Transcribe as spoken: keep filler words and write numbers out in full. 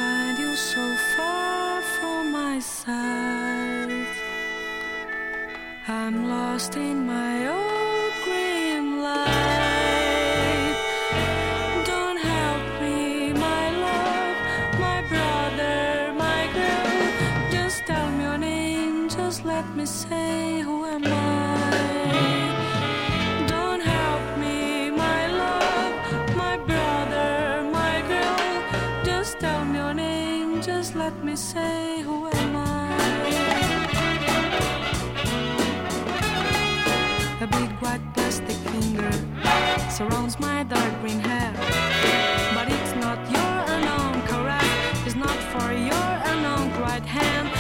find you so far from my side. I'm lost in my old green light. Don't help me, my love, my brother, my girl. Just tell me your name, just let me say, who am I? Don't help me, my love, my brother, my girl. Just tell me your name, just let me say, who am I? A big white plastic finger surrounds my dark green hair, but it's not your unknown, correct? It's not for your unknown right hand.